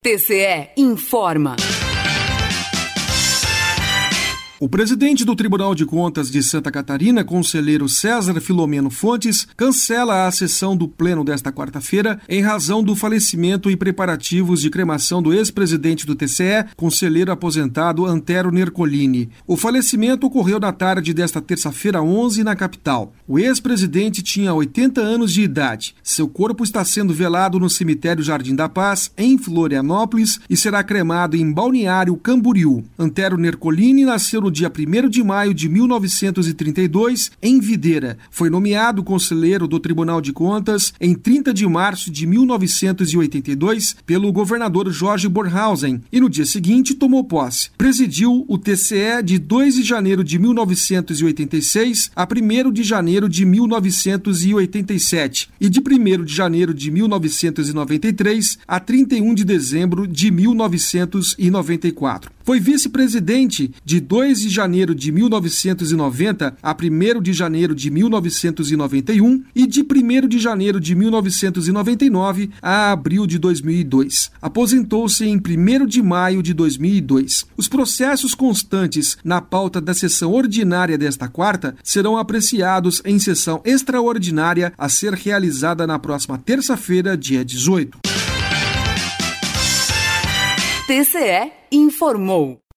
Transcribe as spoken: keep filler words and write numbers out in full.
T C E informa. O presidente do Tribunal de Contas de Santa Catarina, conselheiro César Filomeno Fontes, cancela a sessão do Pleno desta quarta-feira em razão do falecimento e preparativos de cremação do ex-presidente do T C E, conselheiro aposentado Antero Nercolini. O falecimento ocorreu na tarde desta terça-feira onze na capital. O ex-presidente tinha oitenta anos de idade. Seu corpo está sendo velado no cemitério Jardim da Paz, em Florianópolis, e será cremado em Balneário Camboriú. Antero Nercolini nasceu no dia primeiro de maio de mil novecentos e trinta e dois, em Videira. Foi nomeado conselheiro do Tribunal de Contas em trinta de março de mil novecentos e oitenta e dois pelo governador Jorge Bornhausen e no dia seguinte tomou posse. Presidiu o T C E de dois de janeiro de mil novecentos e oitenta e seis a primeiro de janeiro de mil novecentos e oitenta e sete e de primeiro de janeiro de mil novecentos e noventa e três a trinta e um de dezembro de mil novecentos e noventa e quatro. Foi vice-presidente de dois de janeiro de mil novecentos e noventa a primeiro de janeiro de mil novecentos e noventa e um e de primeiro de janeiro de mil novecentos e noventa e nove a abril de dois mil e dois. Aposentou-se em primeiro de maio de dois mil e dois. Os processos constantes na pauta da sessão ordinária desta quarta serão apreciados em sessão extraordinária a ser realizada na próxima terça-feira, dia dezoito. T C E informou.